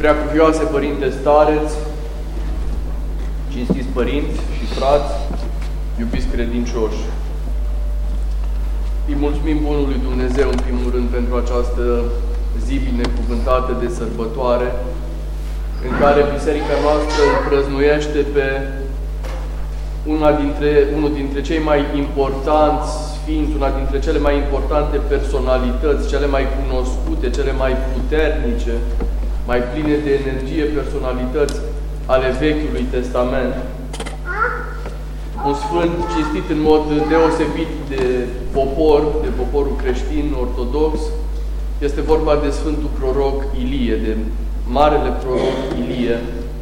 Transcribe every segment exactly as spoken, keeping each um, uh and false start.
Preacuvioase Părinte Stareț, cinstiți părinți și frați, iubiți credincioși, îi mulțumim Bunului Dumnezeu în primul rând pentru această zi binecuvântată de sărbătoare, în care Biserica noastră împrăznuiește pe una dintre, unul dintre cei mai importanți sfinți, una dintre cele mai importante personalități, cele mai cunoscute, cele mai puternice, mai pline de energie personalități ale Vechiului Testament. Un sfânt cinstit în mod deosebit de popor, de poporul creștin ortodox, este vorba de Sfântul Proroc Ilie, de Marele Proroc Ilie.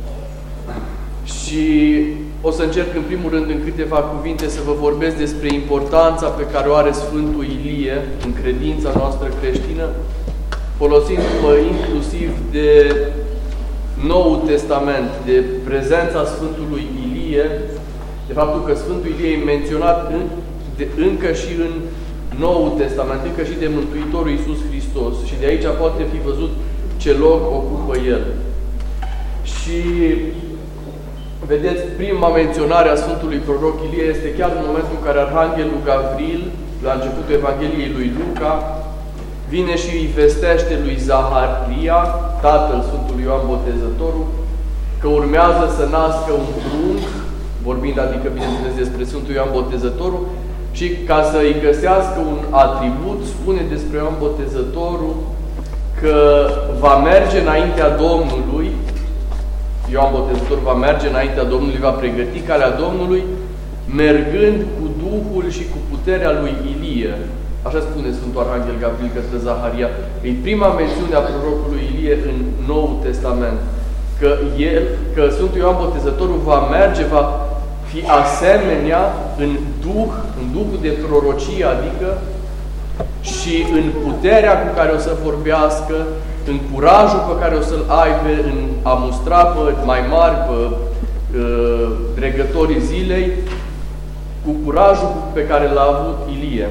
Și o să încerc în primul rând în câteva cuvinte să vă vorbesc despre importanța pe care o are Sfântul Ilie în credința noastră creștină, folosindu-mă inclusiv de Noul Testament, de prezența Sfântului Ilie, de faptul că Sfântul Ilie e menționat în, de, încă și în Noul Testament, încă și de Mântuitorul Iisus Hristos. Și de aici poate fi văzut ce loc ocupă El. Și vedeți, prima menționare a Sfântului Proroc Ilie este chiar în momentul în care Arhanghelul Gavril, la începutul Evangheliei lui Luca, vine și îi vestește lui Zaharia, tatăl Sfântului Ioan Botezătorul, că urmează să nască un prunc, vorbind adică, bineînțeles, despre Sfântul Ioan Botezătorul, și ca să îi găsească un atribut, spune despre Ioan Botezătorul că va merge înaintea Domnului, Ioan Botezătorul va merge înaintea Domnului, va pregăti calea Domnului, mergând cu Duhul și cu puterea lui Ilie. Așa spune Sfântul Arhanghel Gavril către Zaharia. E prima mențiune a prorocului Ilie în Noul Testament. Că el, că Sfântul Ioan Botezătorul va merge, va fi asemenea în Duh, în Duhul de prorocie, adică și în puterea cu care o să vorbească, în curajul pe care o să-l aibă, în a mustra pe mai mari, pe uh, dregătorii zilei, cu curajul pe care l-a avut Ilie.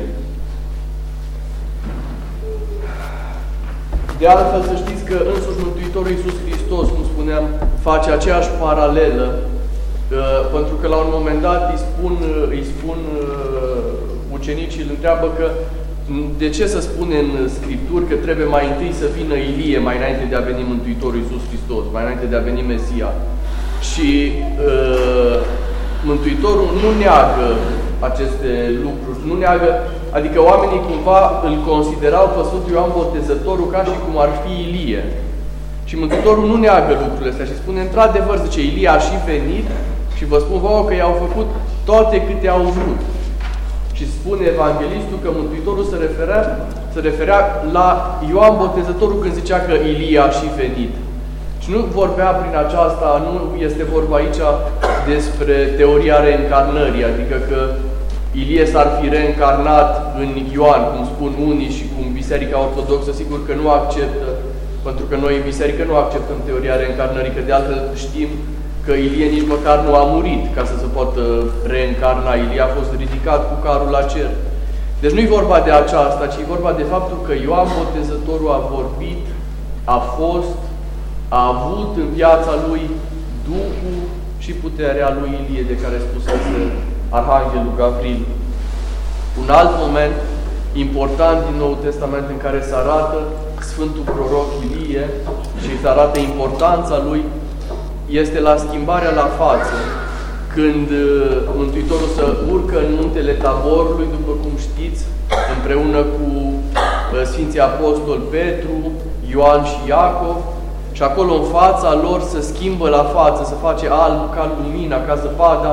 De altfel, să știți că însuși Mântuitorul Iisus Hristos, cum spuneam, face aceeași paralelă, uh, pentru că la un moment dat îi spun, îi spun uh, ucenicii, îl întreabă că de ce să spune în Scripturi că trebuie mai întâi să vină Ilie, mai înainte de a veni Mântuitorul Iisus Hristos, mai înainte de a veni Mesia. Și uh, Mântuitorul nu neagă aceste lucruri, nu neagă, adică oamenii cumva îl considerau pe Sfântul Ioan Botezătorul ca și cum ar fi Ilie. Și Mântuitorul nu neagă lucrurile astea și spune, într-adevăr, zice, Ilie a și venit și vă spun vouă că i-au făcut toate câte au vrut. Și spune Evanghelistul că Mântuitorul se referea, se referea la Ioan Botezătorul când zicea că Ilie a și venit. Și nu vorbea prin aceasta, nu este vorba aici despre teoria reîncarnării, adică că Ilie s-ar fi reîncarnat în Ioan, cum spun unii și cum Biserica Ortodoxă, sigur că nu acceptă, pentru că noi în Biserică nu acceptăm teoria reîncarnării, că de altfel știm că Ilie nici măcar nu a murit ca să se poată reîncarna. Ilie a fost ridicat cu carul la cer. Deci nu e vorba de aceasta, ci e vorba de faptul că Ioan Botezătorul a vorbit, a fost, a avut în viața lui Duhul și puterea lui Ilie, de care spusese Arhanghelul Gavril. Un alt moment important din Noul Testament în care se arată Sfântul Proroc Ilie și se arată importanța lui este la schimbarea la față, când Mântuitorul se urcă în muntele Taborului, după cum știți, împreună cu Sfinții Apostoli Petru, Ioan și Iacov, și acolo în fața lor se schimbă la față, se face alb ca lumina, ca zăpada,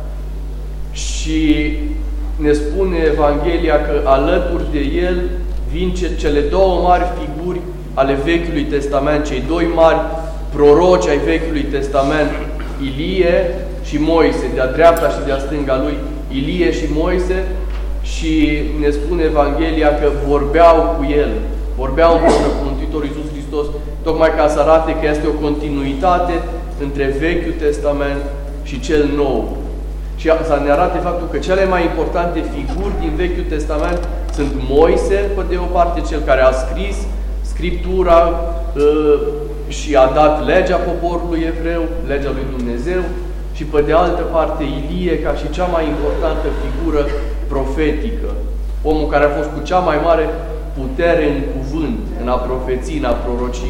și ne spune Evanghelia că alături de el vin cele două mari figuri ale Vechiului Testament, cei doi mari proroci ai Vechiului Testament, Ilie și Moise, de-a dreapta și de-a stânga lui, Ilie și Moise, și ne spune Evanghelia că vorbeau cu el, vorbeau împreună cu Mântuitorul Iisus Hristos, tocmai ca să arate că este o continuitate între Vechiul Testament și cel Nou. Și să ne arate faptul că cele mai importante figuri din Vechiul Testament sunt Moise, pe de o parte, cel care a scris Scriptura, și a dat legea poporului evreu, legea lui Dumnezeu, și pe de altă parte Ilie ca și cea mai importantă figură profetică. Omul care a fost cu cea mai mare putere în cuvânt, în a profeții, în a proroci.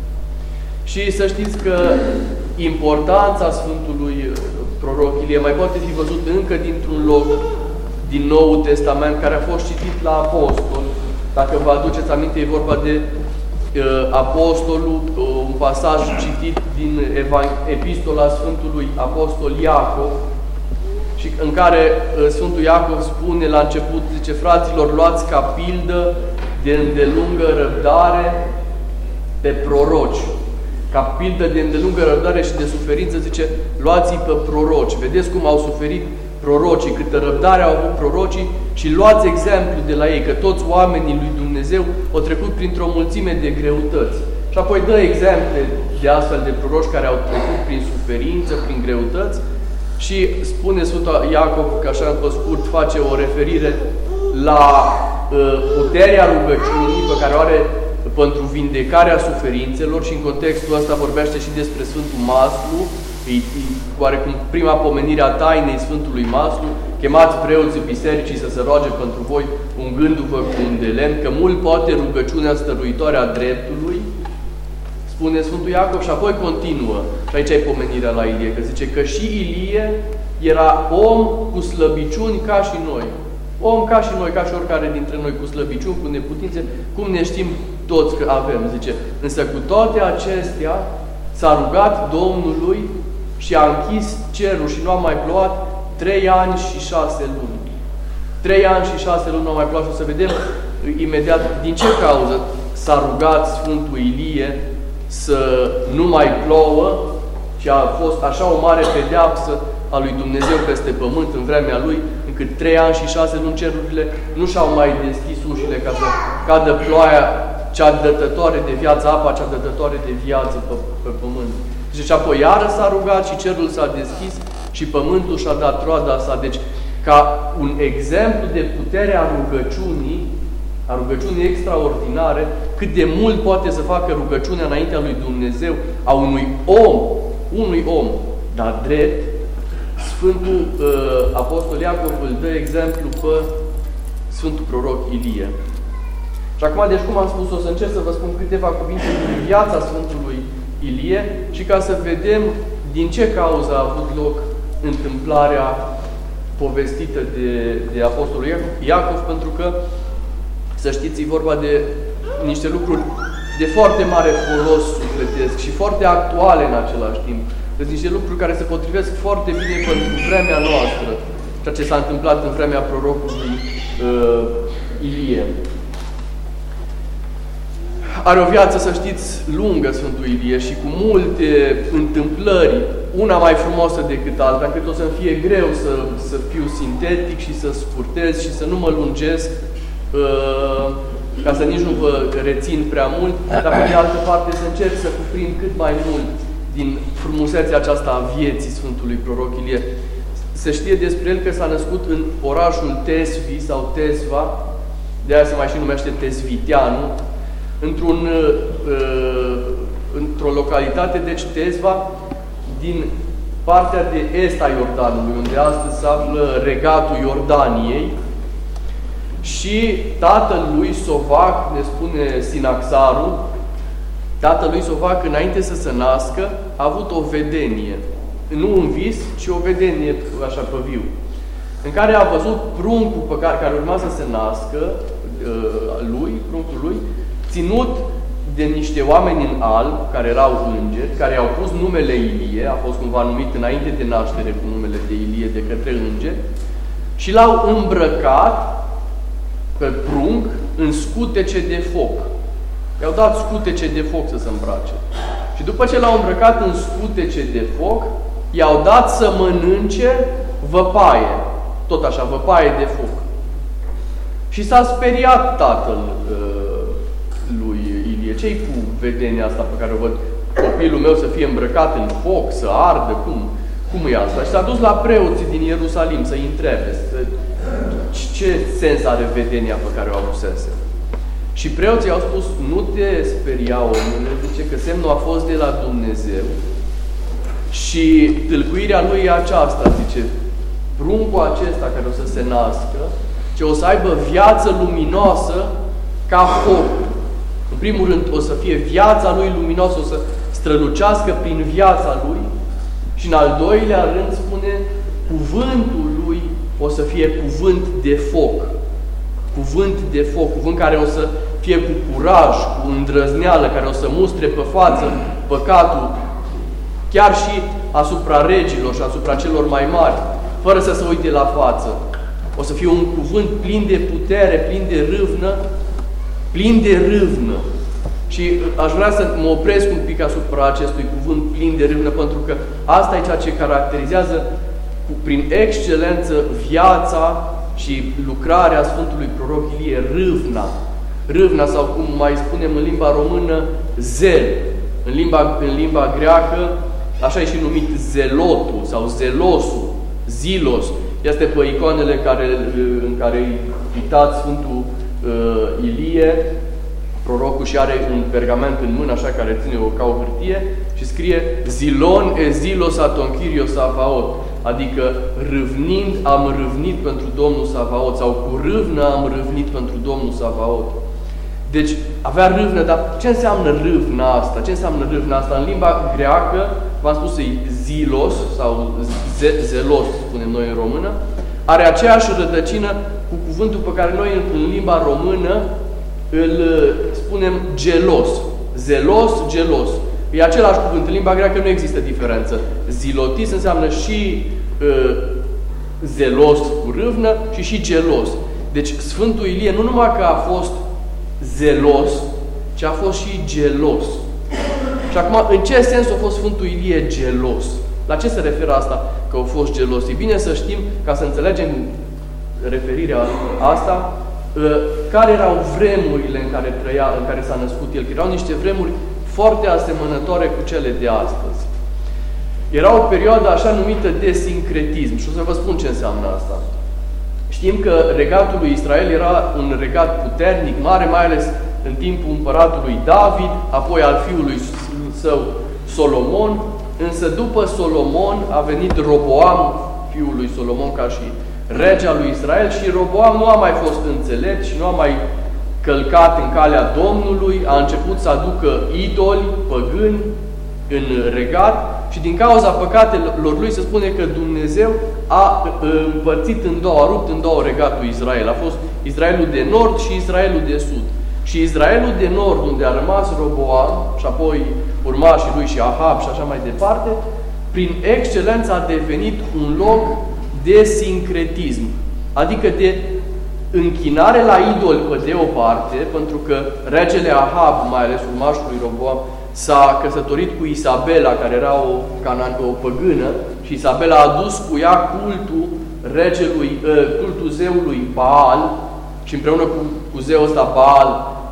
Și să știți că importanța Sfântului proroc Ilie mai poate fi văzut încă dintr-un loc din Noul Testament, care a fost citit la Apostol. Dacă vă aduceți aminte, e vorba de uh, Apostolul, uh, un pasaj citit din Epistola Sfântului Apostol Iacov, și în care uh, Sfântul Iacov spune la început, zice, fraților, luați ca pildă de îndelungă răbdare pe proroci. Ca pildă de îndelungă răbdare și de suferință, zice, luați-i pe proroci. Vedeți cum au suferit prorocii, câtă răbdare au avut prorocii, și luați exemplu de la ei, că toți oamenii lui Dumnezeu au trecut printr-o mulțime de greutăți. Și apoi dă exemple de astfel de proroci care au trecut prin suferință, prin greutăți, și spune Sfântul Iacov, că așa pe scurt face o referire la uh, puterea rugăciunii pe care o are pentru vindecarea suferințelor, și în contextul ăsta vorbește și despre Sfântul Maslu, oarecum prima pomenire a tainei Sfântului Maslu, chemați preoții bisericii să se roage pentru voi, ungându-vă cu un de lemn, că mult poate rugăciunea stăruitoare a dreptului, spune Sfântul Iacov, și apoi continuă. Și aici e pomenirea la Ilie, că zice că și Ilie era om cu slăbiciuni ca și noi. Om ca și noi, ca și oricare dintre noi, cu slăbiciuni, cu neputințe, cum ne știm toți că avem, zice. Însă cu toate acestea s-a rugat Domnului și a închis cerul și nu a mai plouat trei ani și șase luni. Trei ani și șase luni nu a mai plouat, și o să vedem imediat din ce cauză s-a rugat Sfântul Ilie să nu mai plouă, și a fost așa o mare pedeapsă a lui Dumnezeu peste pământ în vremea lui, încât trei ani și șase luni cerurile nu și-au mai deschis ușile ca să cadă ploaia cea dătătoare de viață, apa cea dătătoare de viață pe, pe pământ. Și apoi iară s-a rugat și cerul s-a deschis și pământul și-a dat roada sa. Deci, ca un exemplu de putere a rugăciunii, a rugăciunii extraordinare, cât de mult poate să facă rugăciunea înaintea lui Dumnezeu, a unui om, unui om, dar drept, Sfântul uh, Apostol Iacov îl dă exemplu pe Sfântul Proroc Ilie. Și acum, deci cum am spus, o să încerc să vă spun câteva cuvinte din viața Sfântului Ilie și ca să vedem din ce cauză a avut loc întâmplarea povestită de, de Apostolul Iacov, Iacov, pentru că, să știți, e vorba de niște lucruri de foarte mare folos sufletesc și foarte actuale în același timp. Deci niște lucruri care se potrivesc foarte bine pentru vremea noastră, ceea ce s-a întâmplat în vremea prorocului uh, Ilie. Are o viață, să știți, lungă Sfântul Ilie și cu multe întâmplări, una mai frumoasă decât alta, încât o să-mi fie greu să, să fiu sintetic și să scurtez și să nu mă lungesc, uh, ca să nici nu vă rețin prea mult, dar pe de altă parte să încerc să cuprind cât mai mult din frumusețea aceasta a vieții Sfântului Proroc Ilie. Se știe despre el că s-a născut în orașul Tesvi sau Tesva, de aia se mai și numește Tesviteanu, într-un, uh, într-o localitate, deci Tesva, din partea de est a Iordanului, unde astăzi se află regatul Iordaniei, și tatăl lui Sovac, ne spune Sinaxarul, tatăl lui Sovac, înainte să se nască, a avut o vedenie. Nu un vis, ci o vedenie, așa pe viu, în care a văzut pruncul pe care, care urma să se nască, uh, lui, pruncul lui, ținut de niște oameni în alb, care erau îngeri, care i-au pus numele Ilie, a fost cumva numit înainte de naștere cu numele de Ilie de către îngeri, și l-au îmbrăcat pe prunc în scutece de foc. I-au dat scutece de foc să se îmbrace. Și după ce l-au îmbrăcat în scutece de foc, i-au dat să mănânce văpaie. Tot așa, văpaie de foc. Și s-a speriat tatăl uh, lui Ilie. Ce-i cu vedenia asta pe care o văd? Copilul meu să fie îmbrăcat în foc, să ardă, cum? Cum e asta? Și s-a dus la preoții din Ierusalim să-i întrebe să, ce sens are vedenia pe care o avusese. Și preoții au spus, nu te speria, omule, zice că semnul a fost de la Dumnezeu și tâlcuirea lui e aceasta, zice, pruncul acesta care o să se nască, ce o să aibă viață luminoasă ca foc. În primul rând, o să fie viața lui luminoasă, o să strălucească prin viața lui și în al doilea rând spune, cuvântul lui o să fie cuvânt de foc. Cuvânt de foc, cuvânt care o să fie cu curaj, cu îndrăzneală, care o să mustre pe față păcatul, chiar și asupra regilor și asupra celor mai mari, fără să se uite la față. O să fie un cuvânt plin de putere, plin de râvnă, plin de râvnă. Și aș vrea să mă opresc un pic asupra acestui cuvânt plin de râvnă, pentru că asta e ceea ce caracterizează prin excelență viața și lucrarea Sfântului Proroc Ilie, râvna. Râvna, sau cum mai spunem în limba română, zel. În limba, în limba greacă, așa e și numit zelotul sau zelosul, zilos. Este pe icoanele care, în care e pitat Sfântul uh, Ilie, prorocul, și are un pergament în mână, așa, care ține-o ca o hârtie, și scrie Zilon e zilos aton Kyrios Savaot. Adică râvnind am râvnit pentru Domnul Savaot, sau cu râvnă am râvnit pentru Domnul Savaot. Deci avea râvnă, dar ce înseamnă râvna asta? Ce înseamnă râvna asta? În limba greacă, v-am spus, e zilos, sau ze zelos, spunem noi în română, are aceeași rădăcină cu cuvântul pe care noi în limba română îl spunem gelos. Zelos, gelos. E același cuvânt. În limba greacă nu există diferență. Zilotis înseamnă și uh, zelos cu râvnă și și gelos. Deci Sfântul Ilie nu numai că a fost zelos, ci a fost și gelos. Și acum, în ce sens a fost Sfântul Ilie gelos? La ce se referă asta că a fost gelos? E bine să știm, ca să înțelegem referirea asta, care erau vremurile în care trăia, în care s-a născut el. Că erau niște vremuri foarte asemănătoare cu cele de astăzi. Era o perioadă așa numită de sincretism. Și o să vă spun ce înseamnă asta. Știm că regatul lui Israel era un regat puternic, mare, mai ales în timpul împăratului David, apoi al fiului său Solomon, însă după Solomon a venit Roboam, fiul lui Solomon, ca și rege al lui Israel, și Roboam nu a mai fost înțelept și nu a mai călcat în calea Domnului, a început să aducă idoli păgâni în regat și din cauza păcatelor lui se spune că Dumnezeu a împărțit în două, a rupt în două regatul Israel. A fost Israelul de nord și Israelul de sud. Și Israelul de nord, unde a rămas Roboam și apoi urmașii lui și Ahab și așa mai departe, prin excelență a devenit un loc de sincretism, adică de închinare la idoli pe de o parte, pentru că regele Ahab, mai ales urmașul lui Roboam, s-a căsătorit cu Isabela, care era o, o păgână, și Isabela a dus cu ea cultul regelui, cultul zeului Baal, și împreună cu, cu zeul ăsta Baal,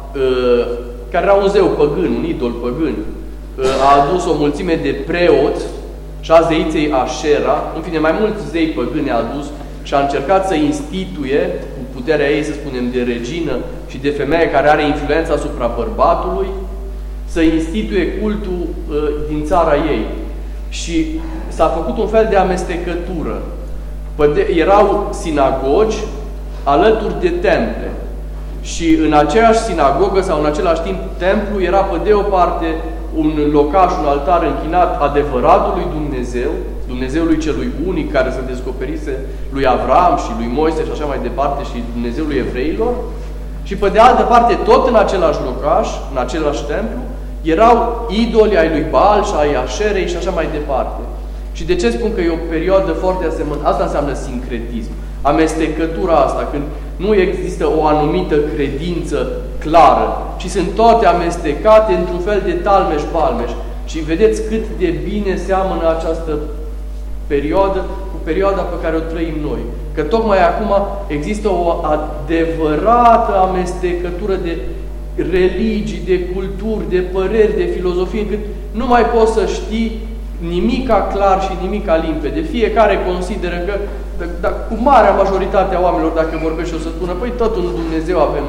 care era un zeu păgân, un idol păgân, a adus o mulțime de preoți și a zeiței Așera, în fine, mai mulți zei păgâni a adus și a încercat să instituie, cu puterea ei, să spunem, de regină și de femeie care are influența asupra bărbatului, să instituie cultul uh, din țara ei. Și s-a făcut un fel de amestecătură. Păde erau sinagogi alături de temple. Și în aceeași sinagogă sau în același timp templu era pe de o parte un locaș, un altar închinat adevăratului Dumnezeu, Dumnezeului celui unic care se descoperise lui Avram și lui Moise și așa mai departe și Dumnezeului evreilor. Și pe de altă parte, tot în același locaș, în același templu, erau idoli ai lui Baal și ai Așerei și așa mai departe. Și de ce spun că e o perioadă foarte asemănătoare? Asta înseamnă sincretism. Amestecătura asta, când nu există o anumită credință clară, ci sunt toate amestecate într-un fel de talmeș-balmeș. Și vedeți cât de bine seamănă această perioadă cu perioada pe care o trăim noi. Că tocmai acum există o adevărată amestecătură de religii, de culturi, de păreri, de filozofie, încât nu mai poți să știi nimica clar și nimica limpede. Fiecare consideră că, dar cu marea majoritate a oamenilor, dacă vorbești, o să spună, păi tot în Dumnezeu avem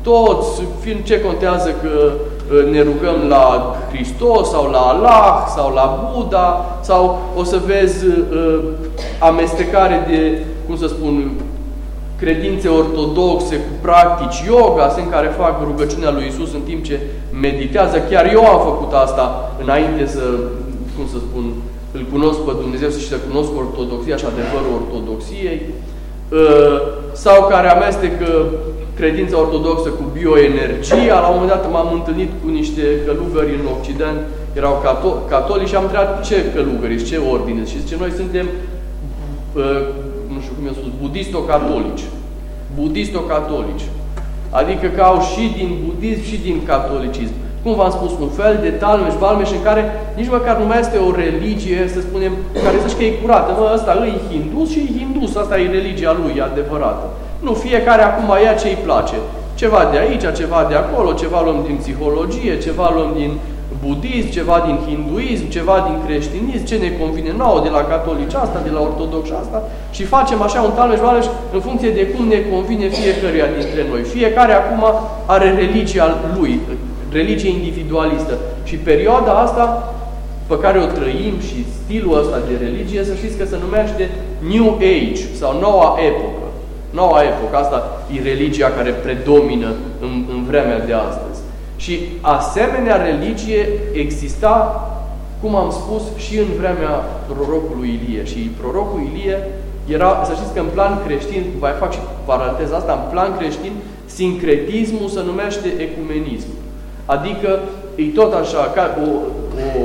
toți, ce contează că ne rugăm la Hristos sau la Allah sau la Buddha, sau o să vezi uh, amestecare de, cum să spun, credințe ortodoxe cu practici yoga, în care fac rugăciunea lui Iisus în timp ce meditează. Chiar eu am făcut asta înainte să, cum să spun, îl cunosc pe Dumnezeu și să cunosc ortodoxia și adevărul ortodoxiei. Uh, sau care amestecă credința ortodoxă cu bioenergia. La un moment dat m-am întâlnit cu niște călugări în Occident, erau cato- catolici și am întrebat ce călugări, ce ordine. Și zice, noi suntem, uh, nu știu cum i-am spus, budisto-catolici. Budisto-catolici. Adică că au și din budism și din catolicism. Cum v-am spus, un fel de talmeș-balmeș în care nici măcar nu mai este o religie, să spunem, care zici că e curată. Mă, ăsta e hindus și e hindus, asta e religia lui, e adevărată. Nu, fiecare acum ia ce îi place. Ceva de aici, ceva de acolo, ceva luăm din psihologie, ceva luăm din budism, ceva din hinduism, ceva din creștinism, ce ne convine nouă, de la catolici asta, de la ortodoxi asta, și facem așa un talmeș-balmeș în funcție de cum ne convine fiecăruia dintre noi. Fiecare acum are religia lui, religie individualistă. Și perioada asta pe care o trăim și stilul ăsta de religie, să știți că se numește New Age sau Noua Epocă. Noua epocă, asta e religia care predomină în, în vremea de astăzi. Și asemenea religie exista, cum am spus, și în vremea prorocului Ilie. Și prorocul Ilie era, să știți că în plan creștin, mai fac și paranteza asta, în plan creștin, sincretismul se numește ecumenism. Adică e tot așa, ca o, o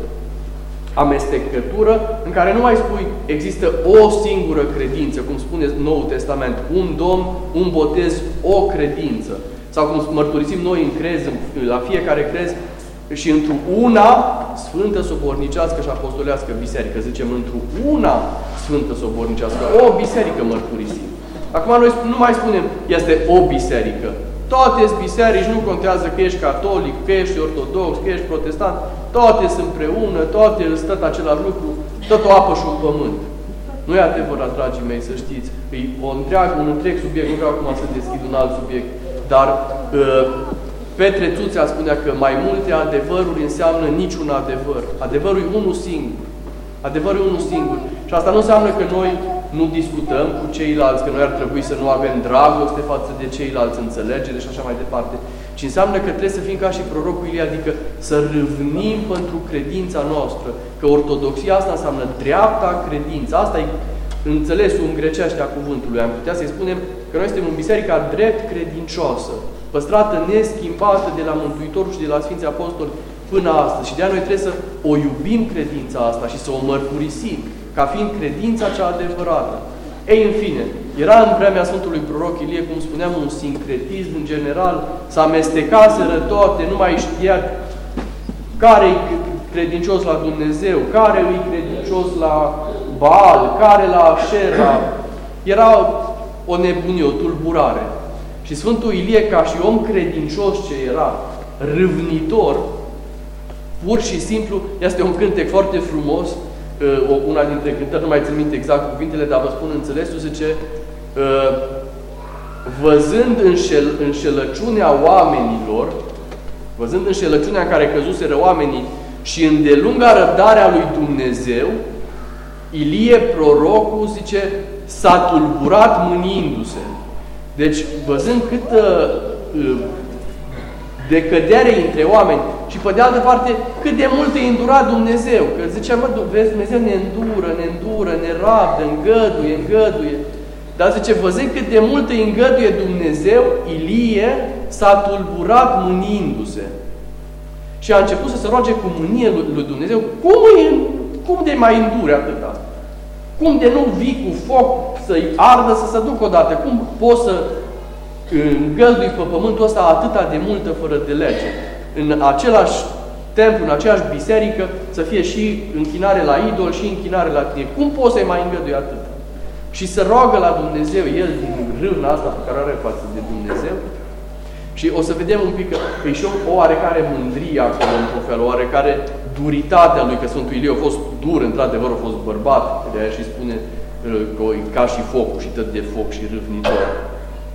amestecătură în care nu mai spui există o singură credință, cum spune Noul Testament, un Domn, un botez, o credință. Sau cum mărturisim noi în crez, la fiecare crez, și într-o una sfântă, sobornicească și apostolească biserică. Zicem, într-o una sfântă, sobornicească, o biserică mărturisim. Acum noi nu mai spunem, este o biserică. Toate sunt biserici, nu contează că ești catolic, că ești ortodox, că ești protestant, toate sunt împreună, toate îți tot același lucru, tot o apă și un pământ. Nu e adevărat, dragii mei, să știți. E o întreagă, un întreg subiect, nu vreau acum să deschid un alt subiect, dar uh, Petre Țuțea spunea că mai multe adevăruri înseamnă niciun adevăr. Adevărul e unul singur. Adevărul e unul singur. Și asta nu înseamnă că noi nu discutăm cu ceilalți, că noi ar trebui să nu avem dragoste față de ceilalți, înțelegere și așa mai departe, ci înseamnă că trebuie să fim ca și prorocul Ilie, adică să râvnim pentru credința noastră, că ortodoxia asta înseamnă dreapta credință. Asta e înțelesul în grecește a cuvântului. Am putea să-i spunem că noi suntem în biserica drept credincioasă, păstrată neschimbată de la Mântuitorul și de la Sfinții Apostoli până astăzi. Și de-aia noi trebuie să o iubim credința asta și să o mărturisim ca fiind credința cea adevărată. Ei, în fine, era în vremea Sfântului Proroc Ilie, cum spuneam, un sincretism în general, s-a amestecaseră toate, nu mai știa care e credincios la Dumnezeu, care e credincios la Baal, care la Așera. Era o nebunie, o tulburare. Și Sfântul Ilie, ca și om credincios ce era, râvnitor, pur și simplu, este un cântec foarte frumos, una dintre cântări, nu mai țin minte exact cuvintele, dar vă spun înțelesul, zice, văzând înșel, înșelăciunea oamenilor, văzând înșelăciunea în care căzuseră oamenii și îndelunga răbdarea lui Dumnezeu, Ilie, prorocul, zice, s-a tulburat mâniindu-se. Deci, văzând câtă uh, decădere între oameni și, pe de altă parte, cât de mult îi îndura Dumnezeu. Că zicea, mă, vezi, Dumnezeu ne îndură, ne îndură, ne rabdă, îngăduie, îngăduie. Dar zice, văzând cât de mult îi îngăduie Dumnezeu, Ilie s-a tulburat mâniindu-se. Și a început să se roage cu mânie lui, lui Dumnezeu. Cum, îi, cum de mai îndure atâta? Cum de nu vii cu foc să-i ardă, să se ducă odată? Cum poți să îngăldui pe pământul ăsta atâta de multă fără de lege? În același templu, în aceeași biserică, să fie și închinare la idol și închinare la tine. Cum poți să-i mai îngădui atât? Și să roagă la Dumnezeu, el din râvna asta pe care are față de Dumnezeu. Și o să vedem un pic că e și o, o oarecare mândrie acolo, într-un fel, o oarecare duritatea lui, că Sfântul Ilie a fost dur, într-adevăr a fost bărbat, de aia și spune că e ca și focul și tot de foc și râvnitor.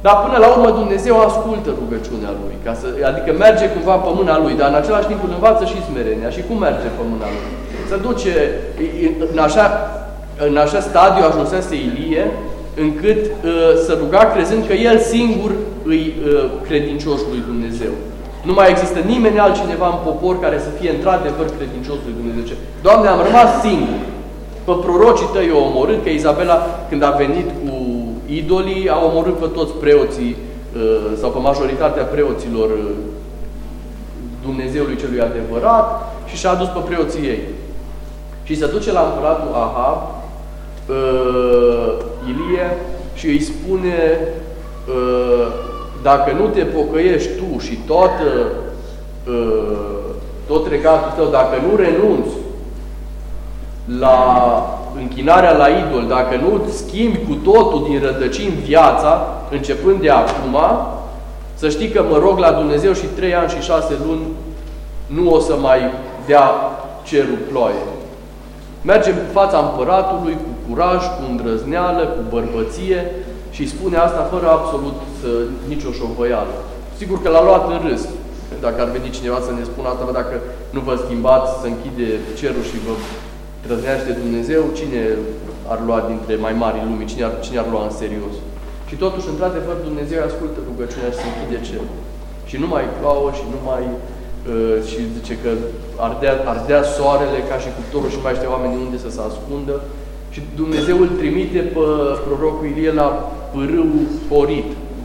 Dar până la urmă Dumnezeu ascultă rugăciunea lui, ca să, adică merge cumva pe mâna lui, dar în același timp îl învață și smerenia. Și cum merge pe mâna lui? Se duce, în așa, în așa stadiu ajunsese Ilie, încât uh, să ruga crezând că el singur îi uh, credincios lui Dumnezeu. Nu mai există nimeni altcineva în popor care să fie într-adevăr credincios lui Dumnezeu. Doamne, am rămas singur. Pe prorocii tăi au omorât, că Izabela, când a venit cu idolii, a omorât pe toți preoții, uh, sau pe majoritatea preoților uh, Dumnezeului celui adevărat și și-a adus pe preoții ei. Și se duce la împăratul Ahab, uh, Ilie, și îi spune uh, dacă nu te pocăiești tu și tot, uh, tot regatul tău, dacă nu renunți la închinarea la idol, dacă nu schimbi cu totul din rădăcini viața, începând de acum, să știi că mă rog la Dumnezeu și trei ani și șase luni nu o să mai dea cerul ploaie. Merge în fața împăratului cu curaj, cu îndrăzneală, cu bărbăție și spune asta fără absolut uh, nicio șovăială. Sigur că l-a luat în râs. Dacă ar veni cineva să ne spună asta, dacă nu vă schimbați, să închide cerul și vă trăznește Dumnezeu, cine ar lua dintre mai mari lumii, cine ar, cine ar lua în serios? Și totuși, într-adevăr, Dumnezeu ascultă rugăciunea și se închide cerul. Și nu mai plouă și nu mai... Uh, și zice că ardea, ardea soarele ca și cuptorul și mai știu oamenii unde să se ascundă. Și Dumnezeu îl trimite pe prorocul Ilie la pârâul Horit,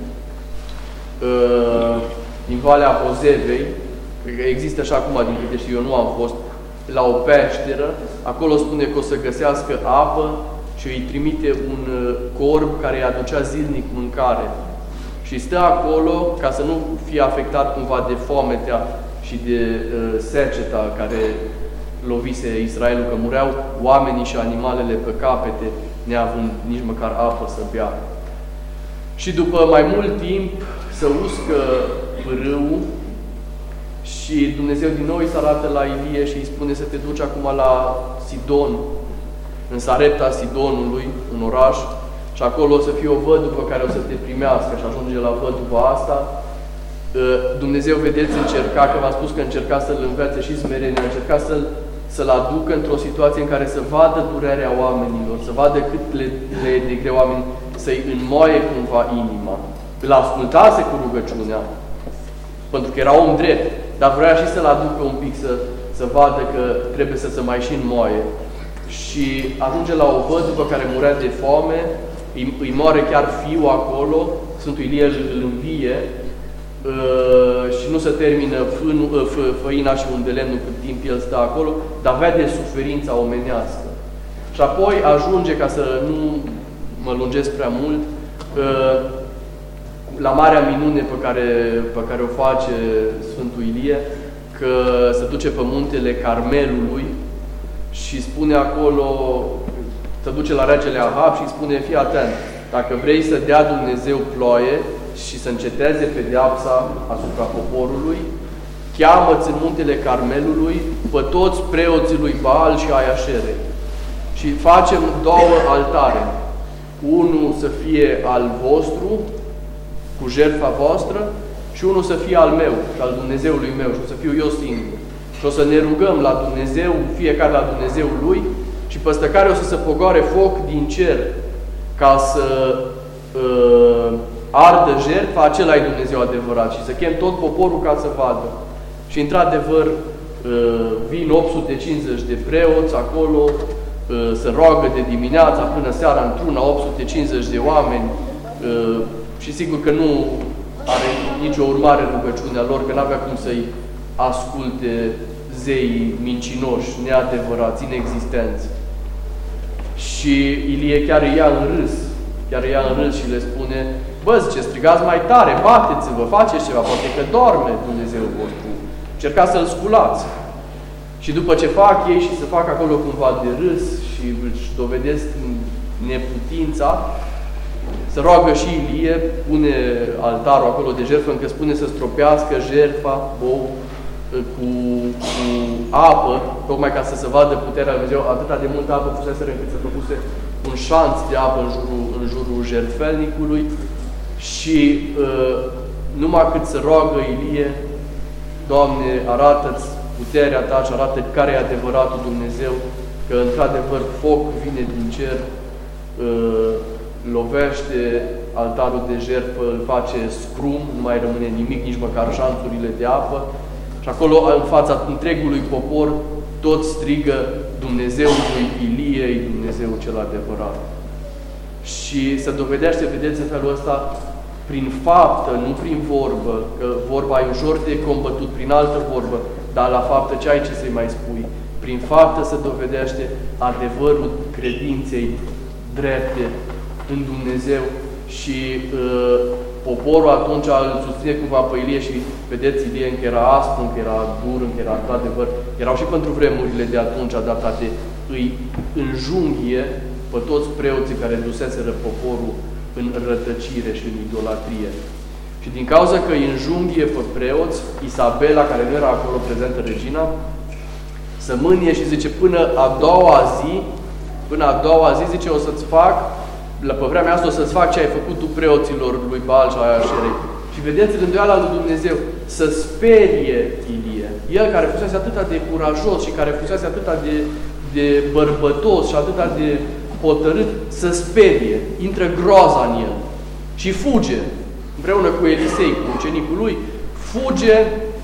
uh, din Valea Hozevei. Există și acum, din câte știu eu, nu am fost, la o peșteră. Acolo spune că o să găsească apă și îi trimite un corb care îi aducea zilnic mâncare. Și stă acolo ca să nu fie afectat cumva de foametea și de uh, seceta care lovise Israelul, că mureau oamenii și animalele pe capete, neavând nici măcar apă să bea. Și după mai mult timp se uscă pârâul și Dumnezeu din nou îi se arată la Ilie și îi spune să te duci acum la Sidon, în Sarepta Sidonului, în oraș, și acolo o să fie o văduvă care o să te primească și ajunge la văduva asta. Dumnezeu, vedeți, încerca, că v-am spus că încerca să-l învețe și smerenia, încerca să-l să-l aducă într-o situație în care să vadă durerea oamenilor, să vadă cât le, le e de greu oamenii, să-i înmoaie cumva inima. Îl ascultase cu rugăciunea, pentru că era om drept, dar vrea și să-l aducă un pic să, să vadă că trebuie să se mai și înmoaie. Și ajunge la o văduvă care murea de foame, îi, îi moare chiar fiul acolo, Sfântul Ilie îl învie, Uh, și nu se termină fânul, uh, fă, făina și undelemnul cât timp el stă acolo, dar vede suferința omenească. Și apoi ajunge, ca să nu mă lungesc prea mult, uh, la marea minune pe care, pe care o face Sfântul Ilie, că se duce pe muntele Carmelului și spune acolo, se duce la regele Ahab și spune, fii atent, dacă vrei să dea Dumnezeu ploaie și să înceteze pedeapsa asupra poporului, cheamă-ți în muntele Carmelului pe toți preoții lui Baal și ai Așere. Și facem două altare. Unul să fie al vostru, cu jertfa voastră, și unul să fie al meu și al Dumnezeului meu, și o să fiu eu singur. Și o să ne rugăm la Dumnezeu, fiecare la Dumnezeul lui, și peste care o să se pogoare foc din cer, ca să uh, ardă jertfa, acela e Dumnezeu adevărat, și să chem tot poporul ca să vadă. Și într-adevăr uh, vin opt sute cincizeci de preoți acolo, uh, se roagă de dimineața până seara într-una, opt sute cincizeci de oameni, uh, și sigur că nu are nicio urmare rugăciunea lor, că n-avea cum să-i asculte zeii mincinoși, neadevărați, inexistenți. Și Ilie chiar îi ia în râs, chiar îi ia în râs și le spune, bă, zice, strigați mai tare, bateți-vă, faceți ceva, poate că dorme Dumnezeul vostru, încercați să-l sculați. Și după ce fac ei și se fac acolo cumva de râs și își dovedesc neputința, se roagă și Ilie, pune altarul acolo de jertfă, încă spune să stropească jertfa, bou, cu, cu apă, tocmai ca să se vadă puterea lui Dumnezeu. Atâta de multă apă fusese încât se făcuse un șanț de apă în jurul, în jurul jertfelnicului. Și uh, numai cât să roagă Ilie, Doamne, arată-ți puterea Ta și arată care e adevăratul Dumnezeu, că într-adevăr foc vine din cer, uh, lovește altarul de jertfă, îl face scrum, nu mai rămâne nimic, nici măcar șanțurile de apă. Și acolo, în fața întregului popor, toți strigă Dumnezeul lui Ilie, e Dumnezeul cel adevărat. Și se dovedește, vedeți, în felul ăsta, prin faptă, nu prin vorbă, că vorba e ușor de combătut prin altă vorbă, dar la faptă ce ai ce să-i mai spui? Prin faptă se dovedește adevărul credinței drepte în Dumnezeu și uh, poporul atunci îl susține cumva pe Ilie și vedeți, Ilie încă era aspru, încă era dur, încă era într-adevăr, erau și pentru vremurile de atunci adaptate, îi înjunghie pe toți preoții care duseseră poporul în rătăcire și în idolatrie. Și din cauza că îi înjunghie pe preoți, Isabela, care nu era acolo prezentă, regina, să mânie și zice, până a doua zi, până a doua zi, zice, o să-ți fac, la pe vremea asta o să-ți fac ce ai făcut tu preoților lui Baal și a Așerei. Și vedeți rânduiala lui Dumnezeu, să sperie Ilie. El care fusese atâta de curajos și care fusese atâta de, de bărbătos și atâta de hotărât, să sperie. Intră groaza în el. Și fuge. Împreună cu Elisei, cu ucenicul lui, fuge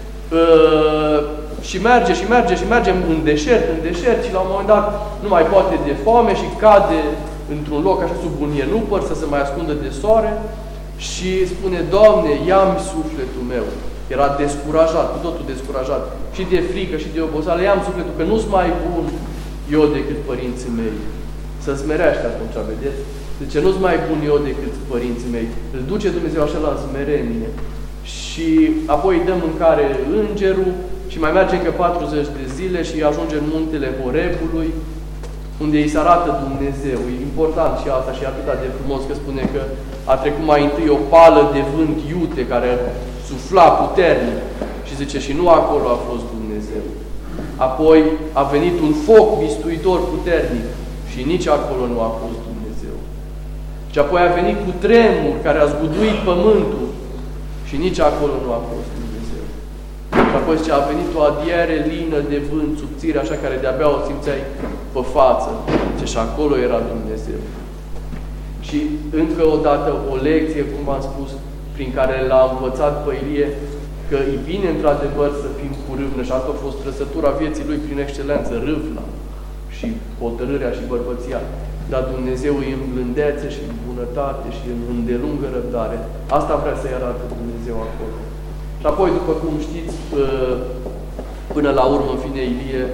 uh, și merge, și merge, și merge în deșert, în deșert și la un moment dat nu mai poate de foame și cade într-un loc așa sub un ienupăr să se mai ascundă de soare și spune, Doamne, ia-mi sufletul meu. Era descurajat, cu totul descurajat. Și de frică și de oboseală, ia-mi sufletul, că nu-s mai bun eu decât părinții mei. Să smerește atunci, vedeți? Zice, nu-s mai bun eu decât părinții mei. Îl duce Dumnezeu așa la smerenie. Și apoi îi dă mâncare îngerul și mai merge încă patruzeci de zile și ajunge în muntele Horebului, unde îi se arată Dumnezeu. E important și asta și atât de frumos că spune că a trecut mai întâi o pală de vânt iute care sufla puternic și zice, și nu acolo a fost Dumnezeu. Apoi a venit un foc bistuitor puternic și nici acolo nu a fost Dumnezeu. Și apoi a venit cu tremur care a zguduit pământul și nici acolo nu a fost Dumnezeu. Și apoi zice, a venit o adiere lină de vânt subțire, așa care de-abia o simțeai pe față. Zice, și acolo era Dumnezeu. Și încă o dată o lecție, cum v-am spus, prin care l-a învățat pe Ilie, că e bine într-adevăr să fim cu râvnă și asta a fost trăsătura vieții lui prin excelență, râvna și hotărârea și bărbăția. Dar Dumnezeu îi în blândețe și în bunătate și în îndelungă răbdare. Asta vrea să-i arate Dumnezeu acolo. Și apoi, după cum știți, până la urmă, în fine, Ilie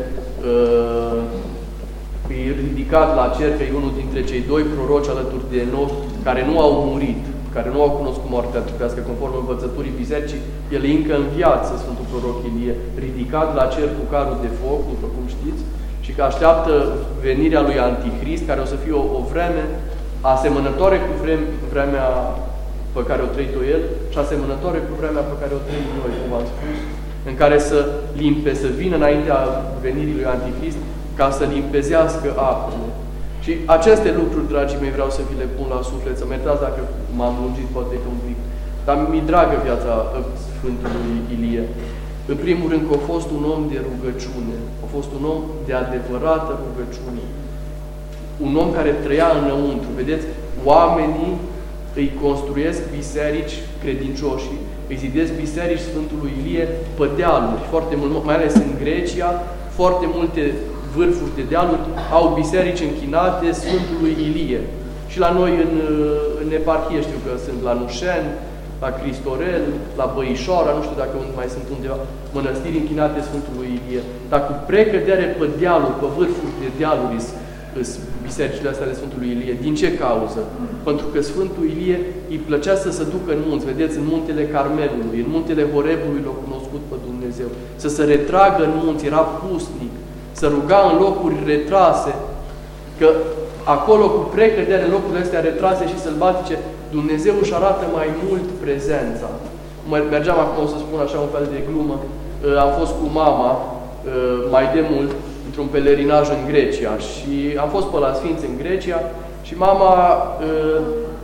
e ridicat la cer, că e unul dintre cei doi proroci alături de Enoch, care nu au murit, care nu au cunoscut moartea trupească, conform învățăturii bisericii. El e încă în viață, Sfântul Proroc Ilie, ridicat la cer cu carul de foc, după cum știți, și că așteaptă venirea lui Antichrist, care o să fie o, o vreme asemănătoare cu vreme, vremea pe care o trăit-o el și asemănătoare cu vremea pe care o trăim noi, cum am spus, în care să limpe, să vină înaintea venirii lui Antichrist, ca să limpezească apele. Și aceste lucruri, dragii mei, vreau să vi le pun la suflet, să mă iertați dacă m-am lungit poate că un pic, dar mi-e dragă viața Sfântului Ilie. În primul rând că a fost un om de rugăciune, a fost un om de adevărată rugăciune, un om care trăia înăuntru. Vedeți, oamenii îi construiesc biserici credincioșii, îi zidesc biserici Sfântului Ilie pe dealuri, foarte mult, mai ales în Grecia, foarte multe vârfuri de dealuri au biserici închinate Sfântului Ilie. Și la noi în, în eparhie știu că sunt la Nușeni, la Cristorel, la Băișoara, nu știu dacă mai sunt undeva, mănăstiri închinate Sfântului Ilie. Dar cu precădere pe dealuri, pe vârfuri de dealuri, bisericile astea ale Sfântului Ilie. Din ce cauză? Pentru că Sfântul Ilie îi plăcea să se ducă în munți. Vedeți, în muntele Carmelului, în muntele Horebului l-a cunoscut pe Dumnezeu. Să se retragă în munți, era pusnic. Să ruga în locuri retrase, că acolo cu precădere, în locurile astea retrase și sălbatice, Dumnezeu își arată mai mult prezența. Mergeam acum, o să spun așa un fel de glumă, am fost cu mama mai de mult într-un pelerinaj în Grecia și am fost pe la Sfinți în Grecia și mama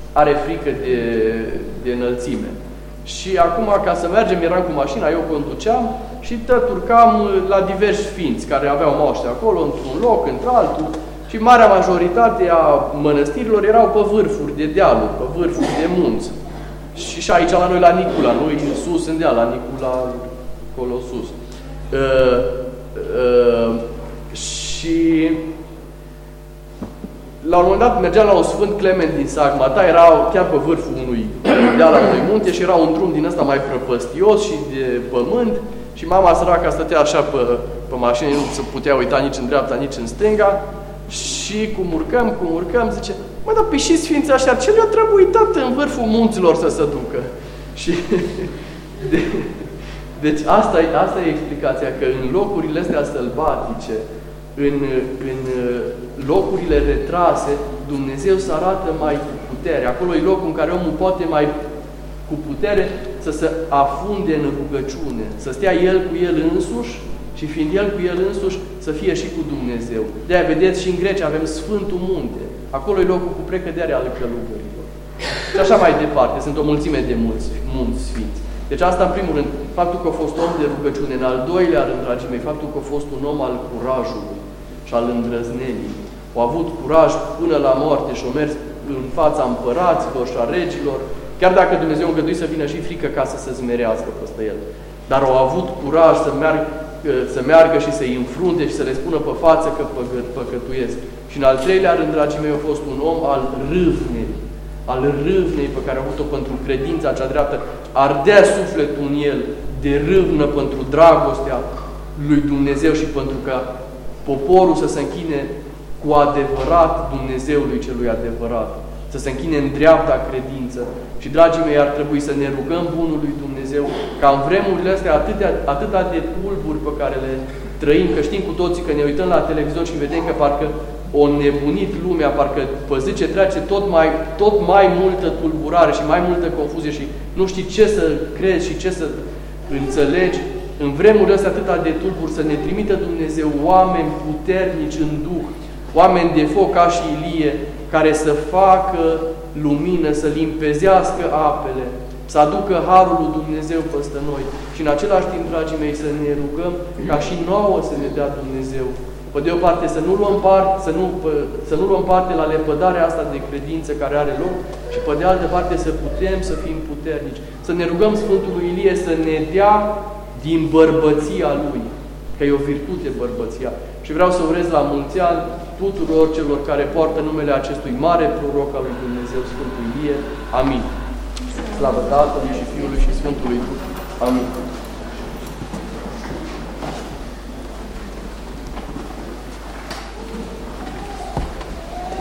are frică de, de înălțime. Și acum, ca să mergem, eram cu mașina, eu conduceam și tot urcam la diversi sfinți care aveau moaște acolo, într-un loc, într-altul. Și marea majoritate a mănăstirilor erau pe vârfuri de dealuri, pe vârfuri de munți. Și, și aici la noi, la Nicula, noi sus în deal, la Nicula, acolo sus. Uh, uh, și la un moment dat mergeam la un Sfânt Clement din Sagmata, era chiar pe vârful unui deal al unui munte și era un drum din ăsta mai prăpăstios și de pământ și mama săraca stătea așa pe, pe mașină, nu se putea uita nici în dreapta, nici în stânga și cum urcăm, cum urcăm, zice, mă, dar pe și sfinții așa, ce le-a trebuit în vârful munților să se ducă? Și de, deci asta, asta e explicația, că în locurile astea sălbatice, În, în locurile retrase, Dumnezeu se arată mai cu putere. Acolo e locul în care omul poate mai cu putere să se afunde în rugăciune, să stea el cu el însuși și fiind el cu el însuși, să fie și cu Dumnezeu. De-aia, vedeți, și în Grecia avem Sfântul Munte. Acolo e locul cu precădere al călugărilor. Și așa mai departe. Sunt o mulțime de mulți, mulți sfinți. Deci asta, în primul rând, faptul că a fost om de rugăciune. În al doilea rând, dragii mei, faptul că a fost un om al curajului și al îndrăznelii. Au avut curaj până la moarte și au mers în fața împăraților și a regilor, chiar dacă Dumnezeu a îngăduit să vină și frică ca să se zmerească peste el. Dar au avut curaj să meargă, să meargă și să-i înfrunte și să le spună pe față că păcătuiesc. Și în al treilea rând, dragii mei, a fost un om al râvnei, al râvnei pe care a avut-o pentru credința cea dreaptă. Ardea sufletul în el de râvnă pentru dragostea lui Dumnezeu și pentru că poporul să se închine cu adevărat Dumnezeului celui adevărat. Să se închine în dreapta credință. Și, dragii mei, ar trebui să ne rugăm Bunului Dumnezeu ca în vremurile astea atâtea, atâta de tulburi pe care le trăim, că știm cu toții că ne uităm la televizor și vedem că parcă o nebunit lumea, parcă pe zi ce trece tot mai, tot mai multă tulburare și mai multă confuzie și nu știi ce să crezi și ce să înțelegi. În vremurile astea atâta de tulburi să ne trimită Dumnezeu oameni puternici în Duh, oameni de foc ca și Ilie, care să facă lumină, să limpezească apele, să aducă harul lui Dumnezeu peste noi. Și în același timp, dragii mei, să ne rugăm ca și nouă să ne dea Dumnezeu. Pe de o parte, să nu luăm parte, să nu, să nu luăm parte la lepădarea asta de credință care are loc și pe de altă parte să putem să fim puternici. Să ne rugăm Sfântului Ilie să ne dea din bărbăția lui, că e o virtute bărbăția. Și vreau să urez la mulți ani tuturor celor care poartă numele acestui mare proroc al lui Dumnezeu, Sfântul Ilie. Amin. Slavă Tatălui și Fiului și Sfântului Duh. Amin.